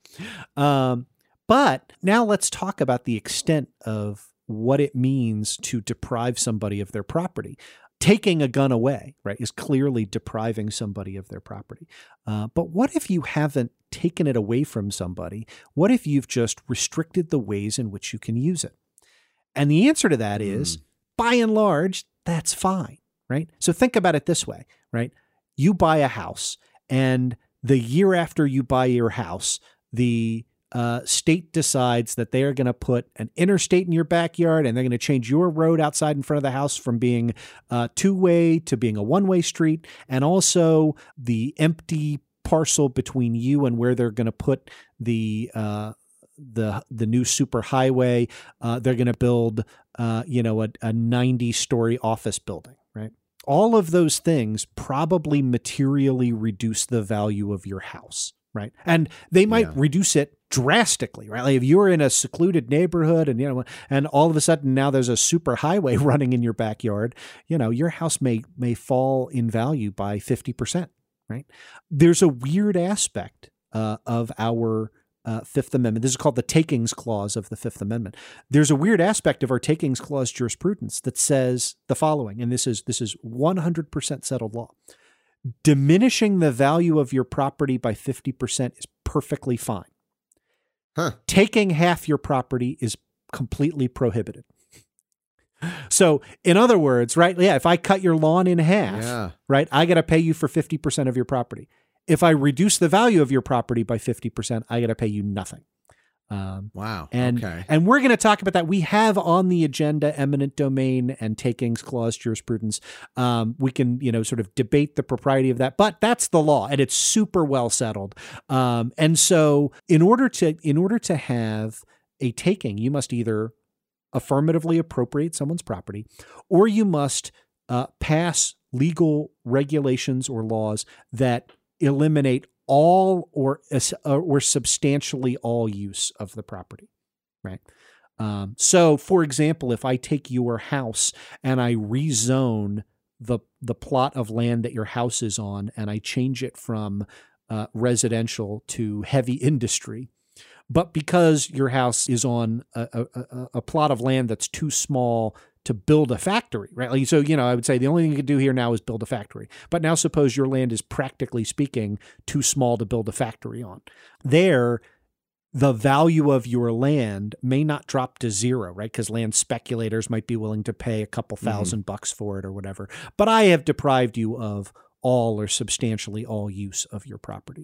But now let's talk about the extent of what it means to deprive somebody of their property. Taking a gun away, right, is clearly depriving somebody of their property. But what if you haven't taken it away from somebody? What if you've just restricted the ways in which you can use it? And the answer to that is, by and large, that's fine, right? So think about it this way, right? You buy a house, and the year after you buy your house, the state decides that they are going to put an interstate in your backyard, and they're going to change your road outside in front of the house from being two-way to being a one-way street, and also the empty parcel between you and where they're going to put the new super highway. They're going to build a 90-story office building, right? All of those things probably materially reduce the value of your house, right? And they might reduce it drastically, right? Like if you're in a secluded neighborhood and all of a sudden now there's a super highway running in your backyard, your house may fall in value by 50%, right? There's a weird aspect of our Fifth Amendment. This is called the takings clause of the Fifth Amendment. There's a weird aspect of our takings clause jurisprudence that says the following, and this is 100% settled law. Diminishing the value of your property by 50% is perfectly fine. Taking half your property is completely prohibited. So in other words, right? Yeah. If I cut your lawn in half, right, I got to pay you for 50% of your property. If I reduce the value of your property by 50%, I got to pay you nothing. Wow. And we're going to talk about that. We have on the agenda eminent domain and takings clause jurisprudence. We can, sort of debate the propriety of that, but that's the law, and it's super well settled. And so in order to have a taking, you must either affirmatively appropriate someone's property, or you must pass legal regulations or laws that eliminate all or substantially all use of the property, right? So, for example, if I take your house and I rezone the plot of land that your house is on, and I change it from residential to heavy industry, but because your house is on a plot of land that's too small to build a factory, right? Like, so, I would say the only thing you can do here now is build a factory. But now suppose your land is practically speaking too small to build a factory on. There, the value of your land may not drop to zero, right? Because land speculators might be willing to pay a couple $1,000 for it or whatever. But I have deprived you of all or substantially all use of your property.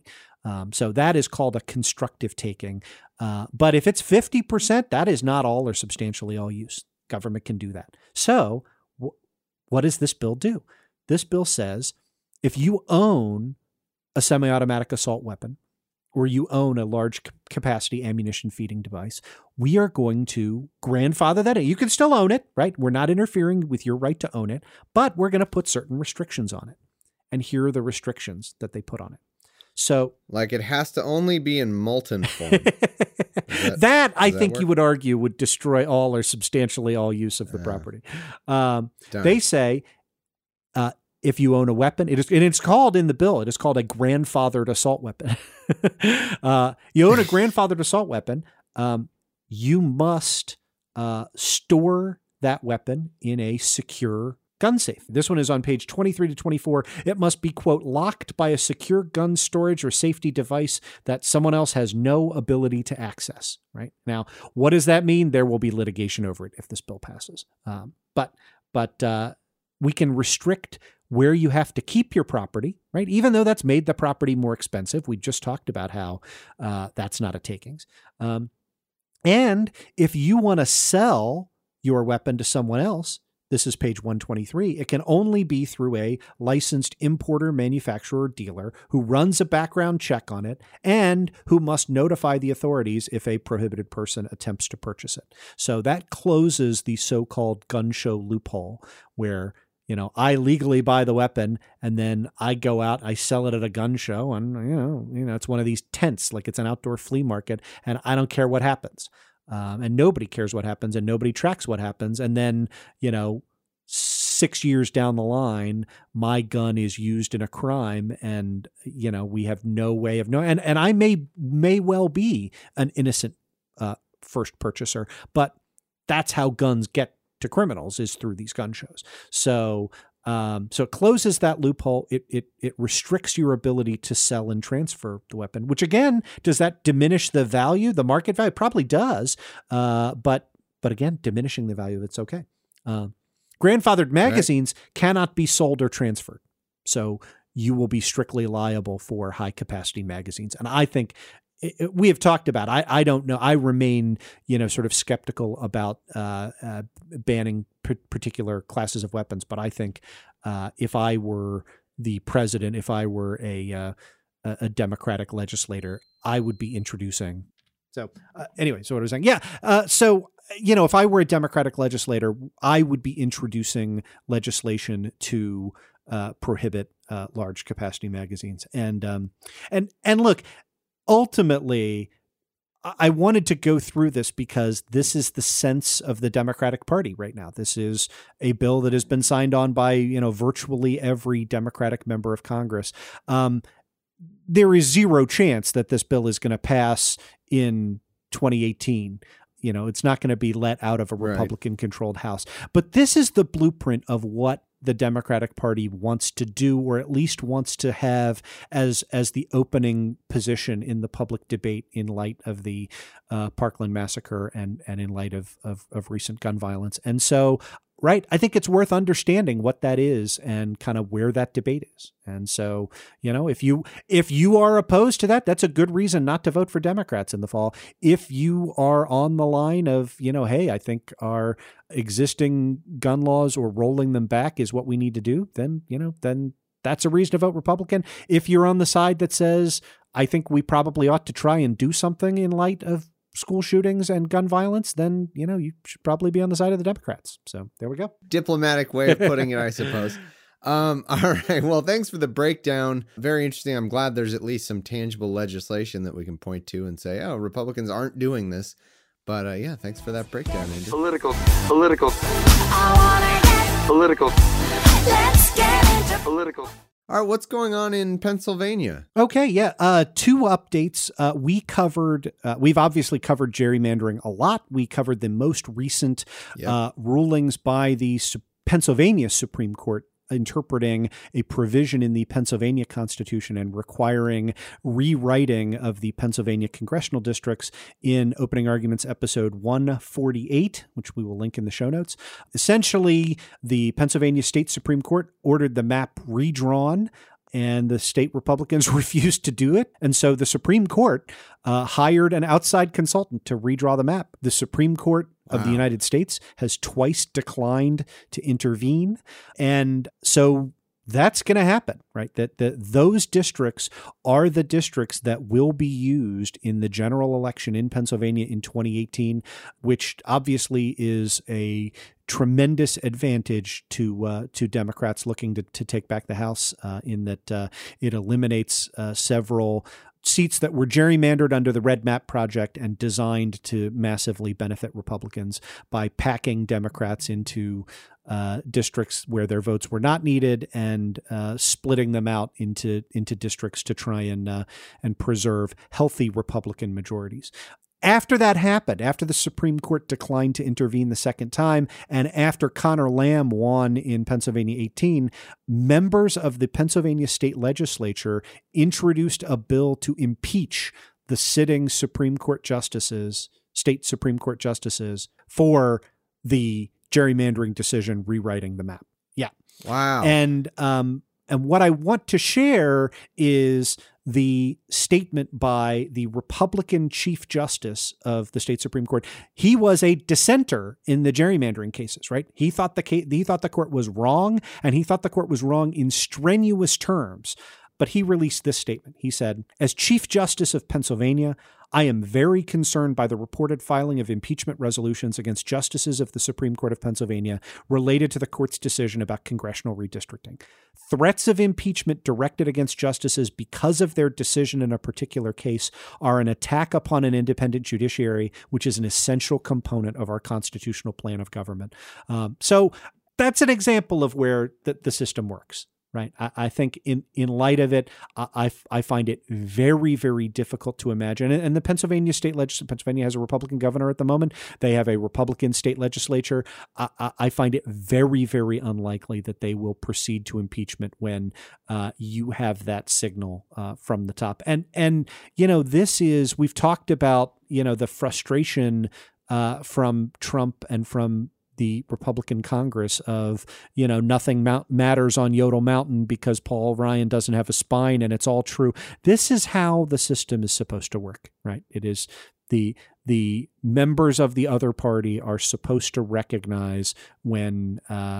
So that is called a constructive taking. But if it's 50%, that is not all or substantially all use. Government can do that. So what does this bill do? This bill says if you own a semi-automatic assault weapon or you own a large capacity ammunition feeding device, we are going to grandfather that in. You can still own it, right? We're not interfering with your right to own it, but we're going to put certain restrictions on it. And here are the restrictions that they put on it. So, like, it has to only be in molten form. I think you would argue would destroy all or substantially all use of the property. They say if you own a weapon, it's called in the bill, it is called a grandfathered assault weapon. You own a grandfathered assault weapon, you must store that weapon in a secure gun safe. This one is on page 23 to 24. It must be, quote, locked by a secure gun storage or safety device that someone else has no ability to access, right? Now, what does that mean? There will be litigation over it if this bill passes. But we can restrict where you have to keep your property, right? Even though that's made the property more expensive. We just talked about how that's not a takings. And if you want to sell your weapon to someone else, this is page 123. It can only be through a licensed importer, manufacturer, or dealer who runs a background check on it and who must notify the authorities if a prohibited person attempts to purchase it. So that closes the so-called gun show loophole where, I legally buy the weapon and then I go out, I sell it at a gun show and, it's one of these tents, like it's an outdoor flea market, and I don't care what happens. And nobody cares what happens and nobody tracks what happens. And then, 6 years down the line, my gun is used in a crime and, we have no way of knowing. And I may well be an innocent first purchaser, but that's how guns get to criminals, is through these gun shows. So it closes that loophole. It restricts your ability to sell and transfer the weapon, which again, does that diminish the value, the market value? It probably does. But again, diminishing the value of it's okay. Grandfathered magazines cannot be sold or transferred. So you will be strictly liable for high capacity magazines. And I think we have talked about, I don't know. I remain, sort of skeptical about banning particular classes of weapons. But I think if I were the president, if I were a Democratic legislator, I would be introducing. So anyway, so what I was saying, if I were a Democratic legislator, I would be introducing legislation to prohibit large capacity magazines. And look. Ultimately, I wanted to go through this because this is the sense of the Democratic Party right now. This is a bill that has been signed on by, virtually every Democratic member of Congress. There is zero chance that this bill is going to pass in 2018. It's not going to be let out of a Republican-controlled House. But this is the blueprint of what the Democratic Party wants to do, or at least wants to have as the opening position in the public debate in light of the Parkland massacre and in light of recent gun violence. And so, I think it's worth understanding what that is and kind of where that debate is. And so, if you are opposed to that, that's a good reason not to vote for Democrats in the fall. If you are on the line of, hey, I think our existing gun laws or rolling them back is what we need to do, then that's a reason to vote Republican. If you're on the side that says, I think we probably ought to try and do something in light of school shootings and gun violence, then, you should probably be on the side of the Democrats. So there we go. Diplomatic way of putting it, I suppose. All right. Well, thanks for the breakdown. Very interesting. I'm glad there's at least some tangible legislation that we can point to and say, oh, Republicans aren't doing this. But thanks for that breakdown, Andrew. Political. Let's get into Political. All right, what's going on in Pennsylvania? Okay, two updates. We've obviously covered gerrymandering a lot. We covered the most recent rulings by the Pennsylvania Supreme Court interpreting a provision in the Pennsylvania Constitution and requiring rewriting of the Pennsylvania congressional districts in Opening Arguments episode 148, which we will link in the show notes. Essentially, the Pennsylvania State Supreme Court ordered the map redrawn and the state Republicans refused to do it. And so the Supreme Court hired an outside consultant to redraw the map. The Supreme Court of the United States has twice declined to intervene. And so that's going to happen, right? That those districts are the districts that will be used in the general election in Pennsylvania in 2018, which obviously is a tremendous advantage to Democrats looking to take back the House, in that it eliminates several seats that were gerrymandered under the Red Map Project and designed to massively benefit Republicans by packing Democrats into districts where their votes were not needed and splitting them out into districts to try and preserve healthy Republican majorities. After that happened, after the Supreme Court declined to intervene the second time, and after Connor Lamb won in Pennsylvania 18, members of the Pennsylvania state legislature introduced a bill to impeach the sitting Supreme Court justices, state Supreme Court justices, for the gerrymandering decision rewriting the map. Yeah. Wow. And what I want to share is the statement by the Republican Chief Justice of the state Supreme Court. He was a dissenter in the gerrymandering cases, right? He thought the court was wrong, and he thought the court was wrong in strenuous terms. But he released this statement. He said, "As Chief Justice of Pennsylvania, I am very concerned by the reported filing of impeachment resolutions against justices of the Supreme Court of Pennsylvania related to the court's decision about congressional redistricting. Threats of impeachment directed against justices because of their decision in a particular case are an attack upon an independent judiciary, which is an essential component of our constitutional plan of government." So that's an example of where the system works. Right. I think in light of it, I find it very, very difficult to imagine. And the Pennsylvania state legislature, Pennsylvania has a Republican governor at the moment. They have a Republican state legislature. I find it very, very unlikely that they will proceed to impeachment when you have that signal from the top. And we've talked about, the frustration from Trump and from the Republican Congress of, nothing matters on Yodel Mountain because Paul Ryan doesn't have a spine and it's all true. This is how the system is supposed to work, right? It is the members of the other party are supposed to recognize when,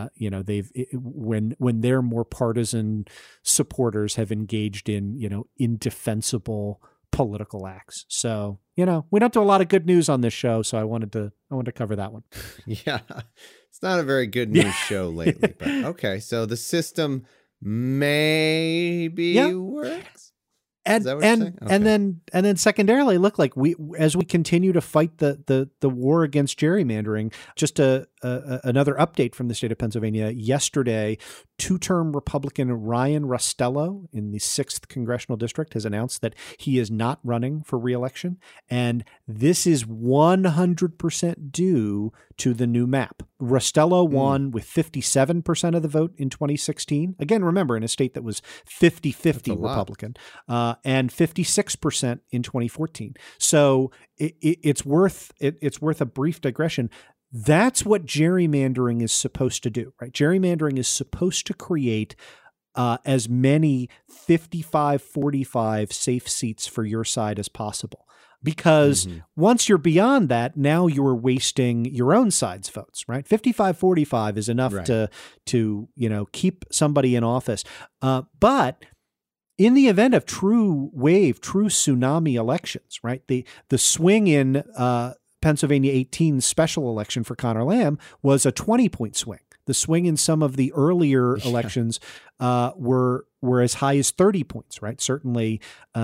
when their more partisan supporters have engaged in, indefensible political acts. So, we don't do a lot of good news on this show, so I wanted to cover that one. Yeah. It's not a very good news show lately, but okay. So the system maybe works. And then secondarily, look, like as we continue to fight the war against gerrymandering, just another update from the state of Pennsylvania. Yesterday, two-term Republican Ryan Rostello in the 6th congressional district has announced that he is not running for re-election, and this is 100% due to the new map. Rostello won with 57% of the vote in 2016. Again, remember, in a state that was 50-50 Republican, and 56% in 2014. So it's worth a brief digression. That's what gerrymandering is supposed to do, right? Gerrymandering is supposed to create as many 55-45 safe seats for your side as possible. Because once you're beyond that, now you're wasting your own side's votes, right? 55-45 is enough to keep somebody in office. But in the event of true tsunami elections, right? The swing in Pennsylvania 18 special election for Connor Lamb was a 20-point swing. The swing in some of the earlier elections were as high as 30 points, right? Certainly,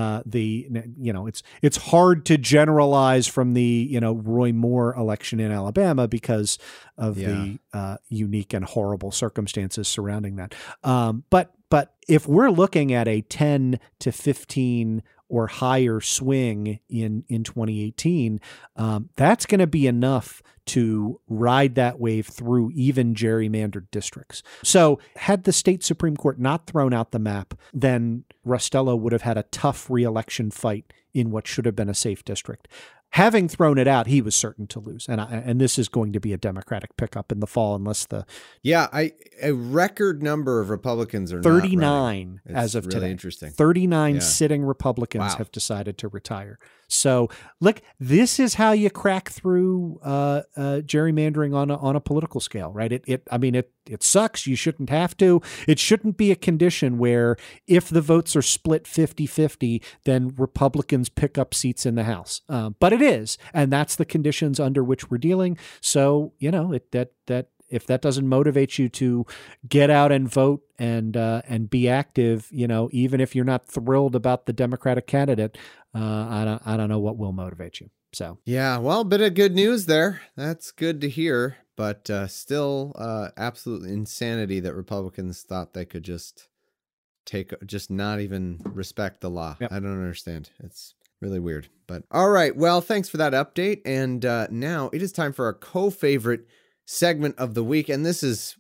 it's hard to generalize from the Roy Moore election in Alabama because of the unique and horrible circumstances surrounding that. But if we're looking at a 10 to 15 or higher swing in 2018, that's going to be enough to ride that wave through even gerrymandered districts. So had the state Supreme Court not thrown out the map, then Rostello would have had a tough re-election fight in what should have been a safe district. Having thrown it out, he was certain to lose. And this is going to be a Democratic pickup in the fall unless a record number of Republicans are 39 not as of really today. Interesting. 39 sitting Republicans have decided to retire. So look, this is how you crack through gerrymandering on a political scale, right? It sucks. You shouldn't have to. It shouldn't be a condition where if the votes are split 50-50, then Republicans pick up seats in the House. But it is, and that's the conditions under which we're dealing. So, that if that doesn't motivate you to get out and vote and be active, even if you're not thrilled about the Democratic candidate, I don't know what will motivate you. So yeah, well, bit of good news there. That's good to hear, but still absolute insanity that Republicans thought they could just not even respect the law. Yep. I don't understand. It's really weird. But all right, well, thanks for that update. And now it is time for our co-favorite segment of the week. And this is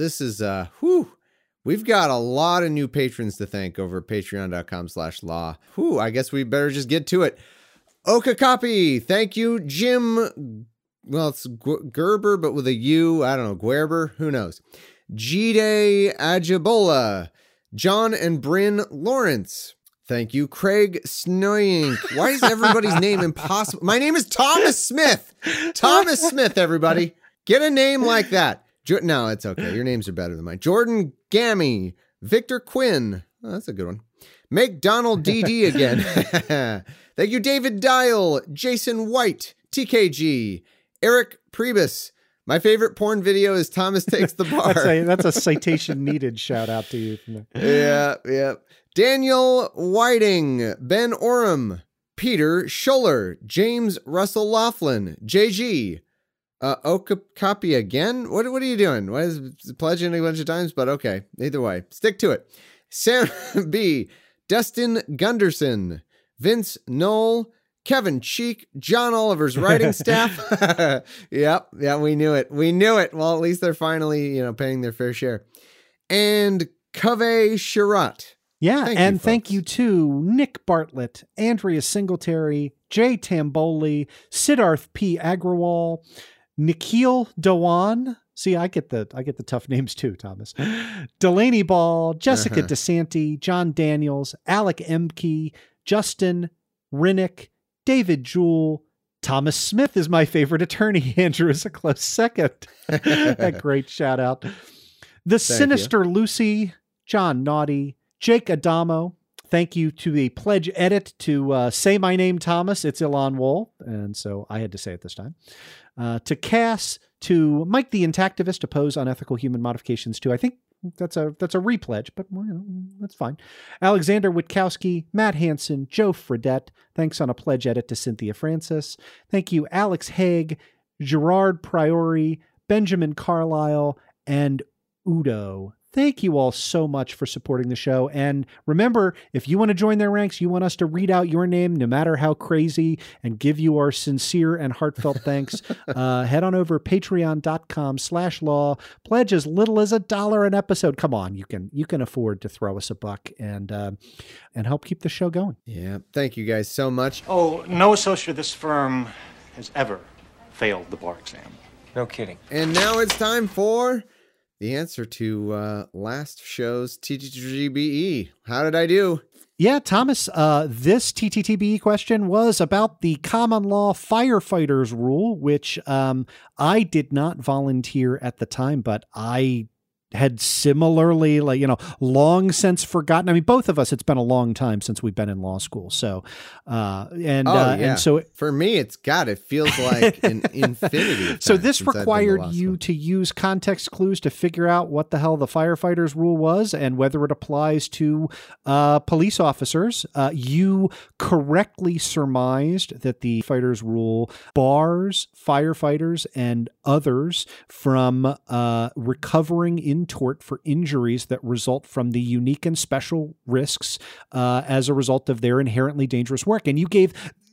we've got a lot of new patrons to thank over at patreon.com/law. I guess we better just get to it. Okakapi, thank you. Jim, well, it's Gerber, but with a U. I don't know, Guerber, who knows? Jide Ajibola, John and Bryn Lawrence. Thank you. Craig Snoyink. Why is everybody's name impossible? My name is Thomas Smith. Thomas Smith, everybody. Get a name like that. No, it's okay. Your names are better than mine. Jordan Gammy. Victor Quinn. Oh, that's a good one. Make Donald DD again. Thank you, David Dial, Jason White, TKG, Eric Priebus. My favorite porn video is Thomas Takes the Bar. That's a citation needed shout out to you. Yeah. Daniel Whiting, Ben Oram, Peter Scholler, James Russell Laughlin, JG, Okapi again? What are you doing? Why is pledging a bunch of times? But okay, either way, stick to it. Sam B, Dustin Gunderson, Vince Knoll, Kevin Cheek, John Oliver's writing staff. Yep, we knew it. Well, at least they're finally, paying their fair share. And Kaveh Sharat. Yeah, thank you to Nick Bartlett, Andrea Singletary, Jay Tamboli, Siddharth P. Agrawal, Nikhil Dhawan. See, I get the tough names too, Thomas. Delaney Ball, Jessica DeSanti, John Daniels, Alec Emke, Justin Rinnick, David Jewell. Thomas Smith is my favorite attorney. Andrew is a close second. A great shout out. The Sinister Lucy, John Naughty, Jake Adamo. Thank you to the pledge edit to say my name, Thomas. It's Ilan Wool. And so I had to say it this time. To Cass, to Mike the Intactivist, oppose unethical human modifications too. I think that's a repledge, but that's fine. Alexander Witkowski, Matt Hansen, Joe Fredette. Thanks on a pledge edit to Cynthia Francis. Thank you, Alex Haig, Gerard Priori, Benjamin Carlisle, and Udo. Thank you all so much for supporting the show. And remember, if you want to join their ranks, you want us to read out your name, no matter how crazy, and give you our sincere and heartfelt thanks, head on over patreon.com/law. Pledge as little as $1 an episode. Come on, you can afford to throw us a buck and help keep the show going. Yeah. Thank you guys so much. Oh, no associate of this firm has ever failed the bar exam. No kidding. And now it's time for the answer to last show's TTTBE. How did I do? Yeah, Thomas, this TTTBE question was about the common law firefighters rule, which I did not volunteer at the time, but I had similarly, long since forgotten. I mean, both of us, it's been a long time since we've been in law school. So, and so for me, it feels like an infinity. So this required you to use context clues to figure out what the hell the firefighters rule was and whether it applies to police officers. You correctly surmised that the firefighters rule bars firefighters and others from recovering in in tort for injuries that result from the unique and special risks as a result of their inherently dangerous work. And you gave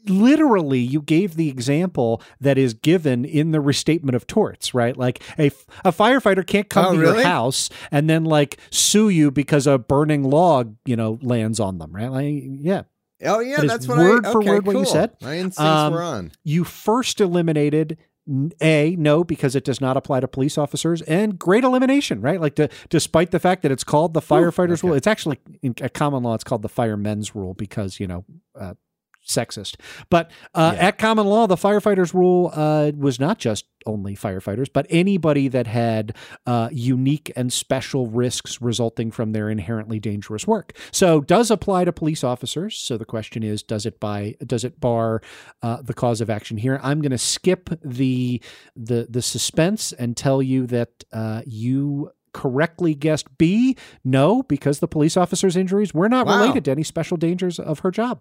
the example that is given in the restatement of torts, right? Like a firefighter can't come to your house and then like sue you because a burning log, lands on them, right? Like, yeah. Oh yeah, that's what word for word what you said. My instincts were on. You first eliminated no, because it does not apply to police officers, and great elimination, right? Like despite the fact that it's called the firefighters rule, it's actually in common law, it's called the firemen's rule because, sexist. But at common law, the firefighters rule was not just only firefighters, but anybody that had unique and special risks resulting from their inherently dangerous work. So does apply to police officers. So the question is, does it bar the cause of action here? I'm going to skip the suspense and tell you that you correctly guessed B. No, because the police officer's injuries were not related to any special dangers of her job.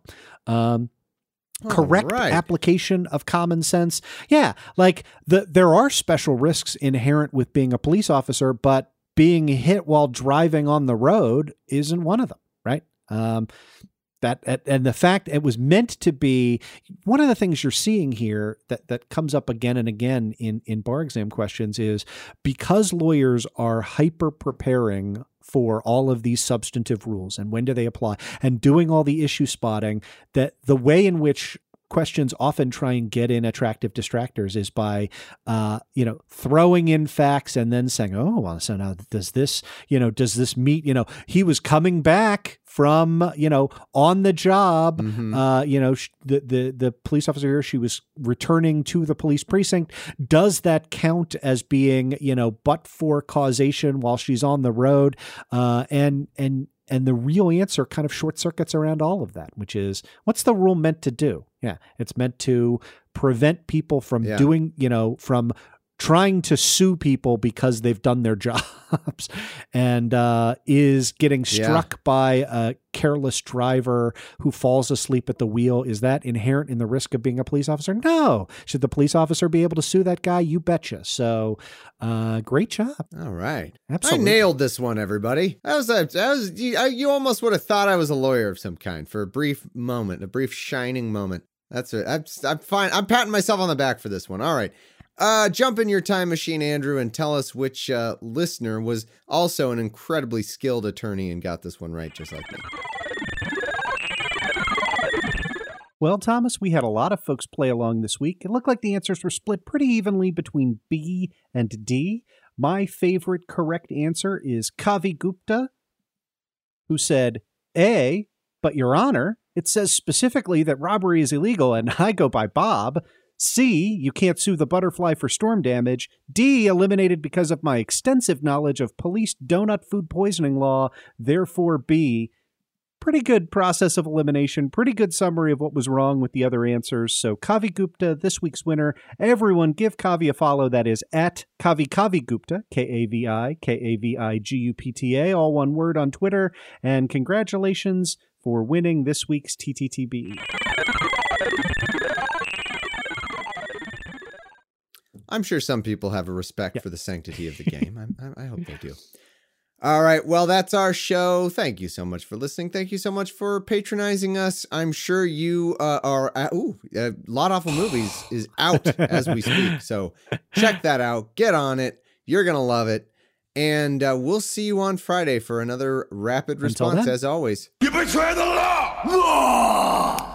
Correct application of common sense. Yeah, like there are special risks inherent with being a police officer, but being hit while driving on the road isn't one of them, right? And the fact it was meant to be one of the things you're seeing here that comes up again and again in bar exam questions is because lawyers are hyper preparing for all of these substantive rules and when do they apply and doing all the issue spotting, that the way in which questions often try and get in attractive distractors is by, throwing in facts and then saying, oh, well, so now does this meet, he was coming back from, on the job, the police officer here, she was returning to the police precinct. Does that count as being, but for causation while she's on the road? And the real answer kind of short circuits around all of that, which is what's the rule meant to do? Yeah, it's meant to prevent people from from trying to sue people because they've done their jobs and is getting struck by a careless driver who falls asleep at the wheel. Is that inherent in the risk of being a police officer? No. Should the police officer be able to sue that guy? You betcha. So great job. All right. Absolutely. I nailed this one, everybody. You almost would have thought I was a lawyer of some kind for a brief moment, a brief shining moment. That's it. I'm fine. I'm patting myself on the back for this one. All right. Jump in your time machine, Andrew, and tell us which listener was also an incredibly skilled attorney and got this one right, just like me. Well, Thomas, we had a lot of folks play along this week. It looked like the answers were split pretty evenly between B and D. My favorite correct answer is Kavi Gupta, who said A, but Your Honor, it says specifically that robbery is illegal, and I go by Bob. C, you can't sue the butterfly for storm damage. D, eliminated because of my extensive knowledge of police donut food poisoning law. Therefore, B. Pretty good process of elimination. Pretty good summary of what was wrong with the other answers. So Kavi Gupta, this week's winner. Everyone give Kavi a follow. That is at Kavi Gupta, KAVI, all one word on Twitter. And congratulations for winning this week's TTTB. I'm sure some people have a respect for the sanctity of the game. I hope they do. All right. Well, that's our show. Thank you so much for listening. Thank you so much for patronizing us. I'm sure you are. Lot Awful Movies is out as we speak. So check that out. Get on it. You're going to love it. And we'll see you on Friday for another rapid response, as always. You betray the law!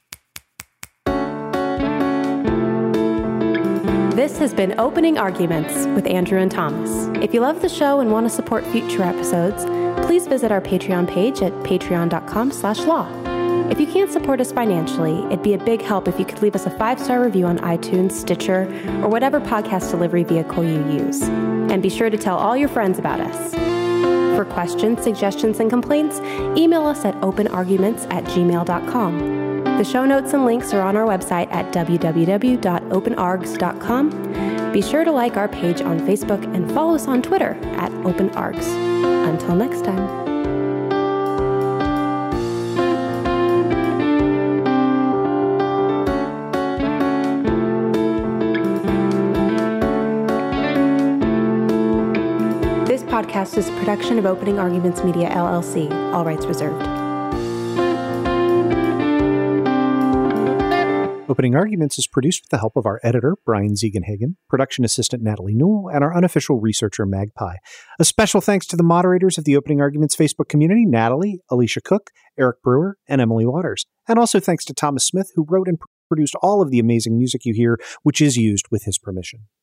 This has been Opening Arguments with Andrew and Thomas. If you love the show and want to support future episodes, please visit our Patreon page at patreon.com/law. If you can't support us financially, it'd be a big help if you could leave us a 5-star review on iTunes, Stitcher, or whatever podcast delivery vehicle you use. And be sure to tell all your friends about us. For questions, suggestions, and complaints, email us at openarguments@gmail.com. The show notes and links are on our website at www.openargs.com. Be sure to like our page on Facebook and follow us on Twitter at OpenArgs. Until next time. This podcast is a production of Opening Arguments Media, LLC. All rights reserved. Opening Arguments is produced with the help of our editor, Brian Ziegenhagen, production assistant Natalie Newell, and our unofficial researcher, Magpie. A special thanks to the moderators of the Opening Arguments Facebook community, Natalie, Alicia Cook, Eric Brewer, and Emily Waters. And also thanks to Thomas Smith, who wrote and produced all of the amazing music you hear, which is used with his permission.